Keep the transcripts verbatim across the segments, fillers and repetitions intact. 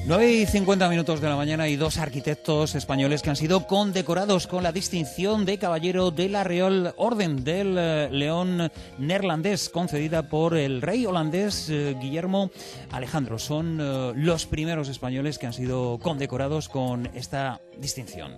nueve y cincuenta minutos de la mañana y dos arquitectos españoles que han sido condecorados con la distinción de Caballero de la Real Orden del eh, León Neerlandés, concedida por el rey holandés eh, Guillermo Alejandro. Son eh, los primeros españoles que han sido condecorados con esta distinción.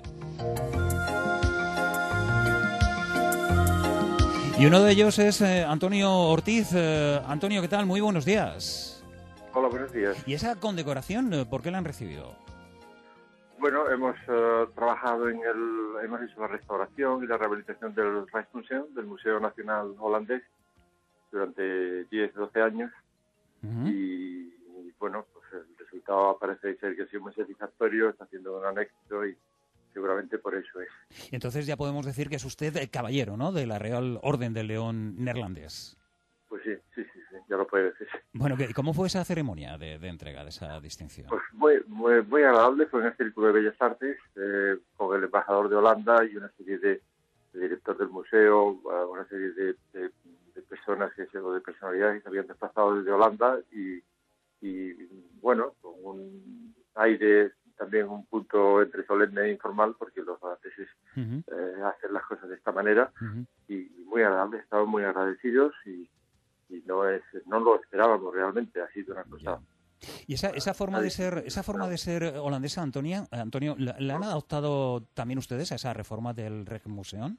Y uno de ellos es eh, Antonio Ortiz. Eh, Antonio, ¿qué tal? Muy buenos días. Hola, buenos días. ¿Y esa condecoración, por qué la han recibido? Bueno, hemos uh, trabajado en el, hemos hecho la restauración y la rehabilitación del Rijksmuseum, del Museo Nacional Holandés, durante diez, doce años. Uh-huh. y, y bueno, pues el resultado parece ser que ha sido muy satisfactorio, está siendo un gran éxito y seguramente por eso es. Entonces ya podemos decir que es usted el caballero, ¿no?, de la Real Orden del León Neerlandés. Pues sí, sí, sí, sí, ya lo puede decir. Bueno, ¿y cómo fue esa ceremonia de, de entrega de esa distinción? Pues muy, muy, muy agradable, fue en el Círculo de Bellas Artes, eh, con el embajador de Holanda y una serie de, de director del museo, una serie de, de, de personas que, o de personalidades que se habían desplazado desde Holanda y, y bueno, con un aire, también un punto entre solemne e informal, porque los holandeses uh-huh. eh, hacen las cosas de esta manera, uh-huh. y, y muy agradable, estaban muy agradecidos y y no es no lo esperábamos realmente, ha sido una cosa. Y esa esa forma de ser esa forma de ser holandesa, Antonia, Antonio, ¿la, la han adoptado también ustedes a esa reforma del Rijksmuseum?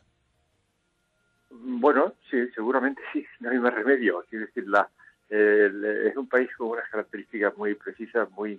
Bueno, sí, seguramente sí, no hay más remedio. Quiero decir, la, eh, es un país con unas características muy precisas, muy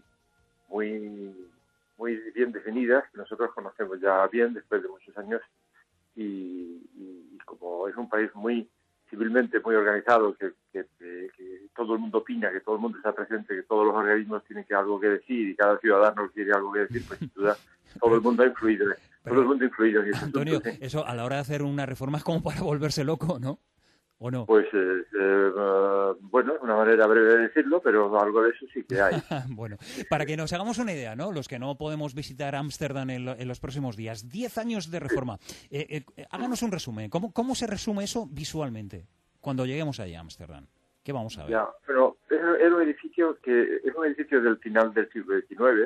muy muy bien definidas, que nosotros conocemos ya bien después de muchos años, y, y, y como es un país muy civilmente muy organizado, que, que, que, que todo el mundo opina, que todo el mundo está presente, que todos los organismos tienen que algo que decir y cada ciudadano tiene algo que decir, pues sin duda todo el mundo ha influido, Pero, todo el mundo ha influido en ese Antonio, asunto, ¿sí? Eso a la hora de hacer una reforma es como para volverse loco, ¿no? ¿O no? Pues, eh, eh, uh, bueno, es una manera breve de decirlo, pero algo de eso sí que hay. Bueno, para que nos hagamos una idea, ¿no?, los que no podemos visitar Ámsterdam en, lo, en los próximos días, diez años de reforma. Eh, eh, háganos un resumen. ¿Cómo, ¿Cómo se resume eso visualmente cuando lleguemos allá a Ámsterdam? ¿Qué vamos a ver? Ya, pero era un edificio que es un edificio del final del siglo diecinueve,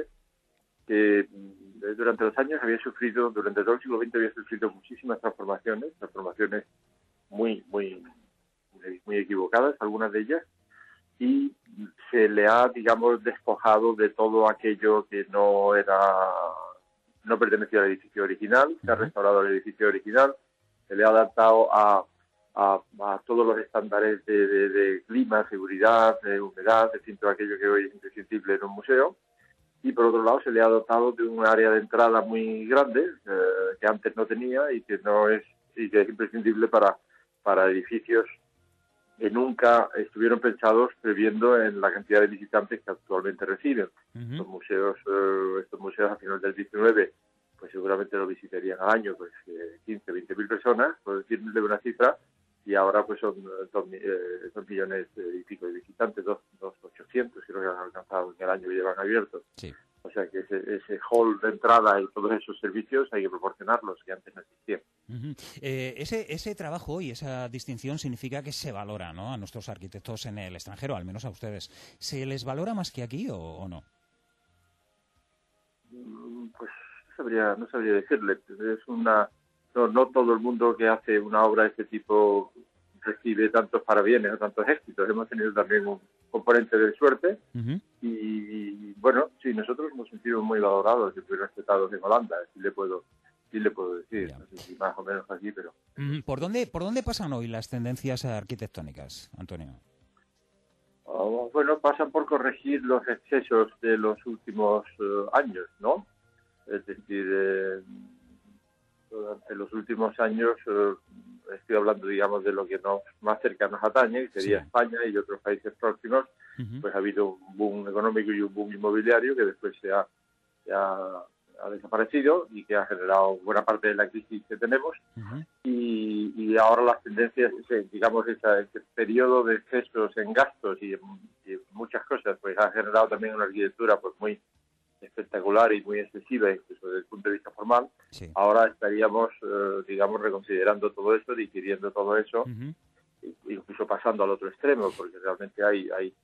que durante los años había sufrido, durante todo el siglo veinte había sufrido muchísimas transformaciones, transformaciones muy, muy, muy equivocadas, algunas de ellas, y se le ha, digamos, despojado de todo aquello que no era, no pertenecía al edificio original, se ha restaurado el edificio original, se le ha adaptado a A, a todos los estándares de, de, de clima, seguridad, de humedad, de fin, todo aquello que hoy es imprescindible en un museo. Y por otro lado se le ha dotado de un área de entrada muy grande, eh, que antes no tenía y que no es y que es imprescindible para, para edificios que nunca estuvieron pensados previendo en la cantidad de visitantes que actualmente reciben. Uh-huh. Los museos, eh, estos museos a finales del diecinueve, pues seguramente lo visitarían al año pues eh, quince, veinte mil personas, por decirle una cifra, y ahora pues son dos, eh, dos millones y pico de visitantes, dos, dos ochocientos creo que han alcanzado en el año que llevan abiertos. Sí. O sea que ese, ese hall de entrada y todos esos servicios hay que proporcionarlos, que antes no existían. Uh-huh. eh, ese, ese trabajo y esa distinción significa que se valora, ¿no?, a nuestros arquitectos en el extranjero, al menos a ustedes. ¿Se les valora más que aquí o, o no? Pues no sabría, no sabría decirle. Es una... No, no todo el mundo que hace una obra de este tipo recibe tantos parabienes o tantos éxitos. Hemos tenido también un componente de suerte. Uh-huh. y, y bueno, sí, nosotros nos sentimos muy valorados y muy respetados en Holanda, sí le puedo, sí le puedo decir, yeah. No sé si más o menos así, pero... ¿Por dónde, por dónde pasan hoy las tendencias arquitectónicas, Antonio? Oh, bueno, pasan por corregir los excesos de los últimos uh, años, ¿no? Es decir... Eh, durante los últimos años, eh, estoy hablando, digamos, de lo que nos más cerca nos atañe, que sería sí. España y otros países próximos, uh-huh. pues ha habido un boom económico y un boom inmobiliario que después se ha, se ha, ha desaparecido y que ha generado buena parte de la crisis que tenemos. Uh-huh. y, y ahora las tendencias, digamos, ese, ese periodo de excesos en gastos y, y muchas cosas, pues ha generado también una arquitectura pues muy espectacular y muy excesiva, incluso desde el punto de vista formal. Sí. Ahora estaríamos, eh, digamos, reconsiderando todo esto, digiriendo todo eso, uh-huh. incluso pasando al otro extremo, porque realmente hay hay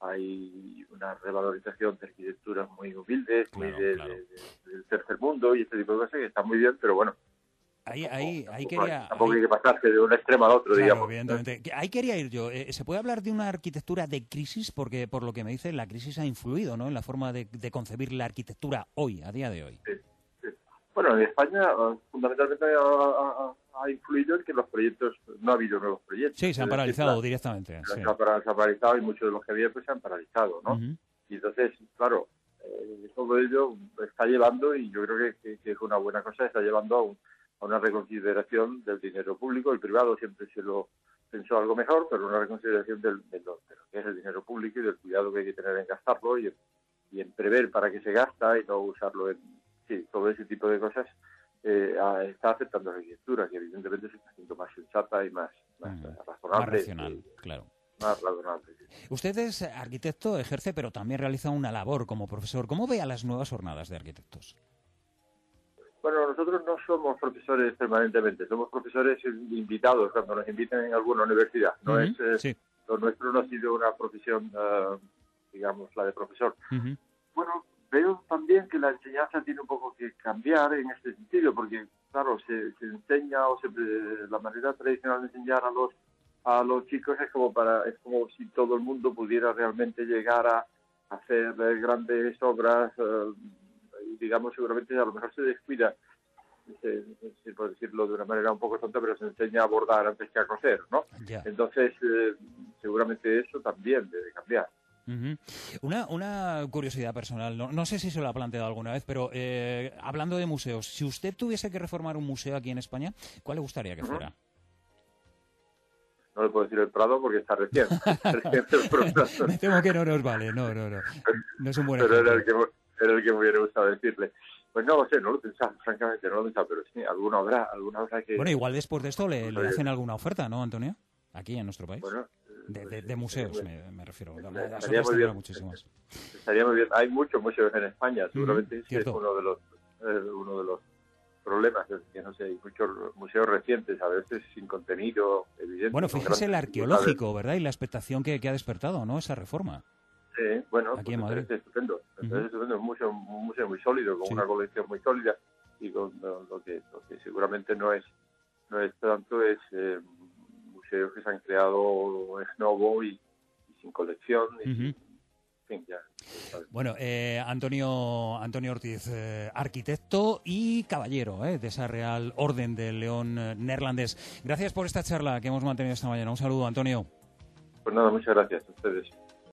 hay una revalorización de arquitecturas muy humildes, claro, muy de, claro. de, de, del tercer mundo y este tipo de cosas que están muy bien, pero bueno. Ahí, tampoco, ahí, tampoco, ahí quería... tampoco ahí... hay que pasarse de un extremo al otro, Claro, digamos. evidentemente. Ahí quería ir yo. Eh, ¿Se puede hablar de una arquitectura de crisis? Porque, por lo que me dice, la crisis ha influido, ¿no?, en la forma de, de concebir la arquitectura hoy, a día de hoy. Sí, sí. Bueno, en España, fundamentalmente ha, ha, ha influido en que los proyectos, no ha habido nuevos proyectos. Sí, se han paralizado decir, directamente. Se, sí. han para, se han paralizado y muchos de los que había pues se han paralizado, ¿no? Uh-huh. Y entonces, claro, eh, todo ello está llevando, y yo creo que, que, que es una buena cosa, está llevando a, un, a una reconsideración del dinero público. El privado siempre se lo pensó algo mejor, pero una reconsideración del, del, de lo que es el dinero público y del cuidado que hay que tener en gastarlo y en, y en prever para qué se gasta y no usarlo en... Sí, todo ese tipo de cosas eh, está afectando a la arquitectura, que evidentemente se está haciendo más sensata y más, más mm, razonable. Más racional, y, claro. Más razonable. Usted es arquitecto, ejerce, pero también realiza una labor como profesor. ¿Cómo ve a las nuevas jornadas de arquitectos? Bueno, nosotros no somos profesores permanentemente, somos profesores invitados cuando nos invitan en alguna universidad. No uh-huh, es, eh, sí. Lo nuestro no ha sido una profesión, uh, digamos, la de profesor. Uh-huh. Bueno, veo también que la enseñanza tiene un poco que cambiar en este sentido, porque, claro, se, se enseña, o se, la manera tradicional de enseñar a los a los chicos es como para es como si todo el mundo pudiera realmente llegar a hacer grandes obras, eh, y digamos, seguramente a lo mejor se descuida, se, se, por decirlo de una manera un poco tonta, pero se enseña a bordar antes que a coser, ¿no? Yeah. Entonces, eh, seguramente eso también debe cambiar. Uh-huh. Una, una curiosidad personal, no, no sé si se lo ha planteado alguna vez, pero eh, hablando de museos, si usted tuviese que reformar un museo aquí en España, ¿cuál le gustaría que uh-huh. fuera? No le puedo decir el Prado porque está recién. Me temo que no nos vale, no, no, no. No es un buen pero ejemplo. Era el, que, era el que me hubiera gustado decirle. Pues no lo sé, no lo he pensado, francamente no lo he pensado, pero sí, alguna habrá, alguna habrá que... Bueno, igual después de esto le, le hacen alguna oferta, ¿no, Antonio? Aquí en nuestro país. Bueno, de, de, de museos, me, me refiero. Las estaría muy bien. Muchísimas. Estaría muy bien. Hay muchos museos en España, seguramente mm, es uno de los eh, uno de los problemas, es que no sé, hay muchos museos recientes, a veces sin contenido evidente. Bueno, fíjese el arqueológico, ¿verdad? Y la expectación que, que ha despertado, ¿no? Esa reforma. Sí, bueno, aquí pues en Madrid. Es estupendo. Uh-huh. Es estupendo, un museo, un museo muy sólido, con sí. una colección muy sólida, y con lo, lo que lo que seguramente no es no es tanto es eh, museos que se han creado ex novo y, y sin colección y uh-huh. sin, ya, bueno, eh, Antonio Antonio Ortiz, eh, arquitecto y caballero eh, de esa Real Orden del León eh, Neerlandés. Gracias por esta charla que hemos mantenido esta mañana. Un saludo, Antonio. Pues nada, muchas gracias a ustedes.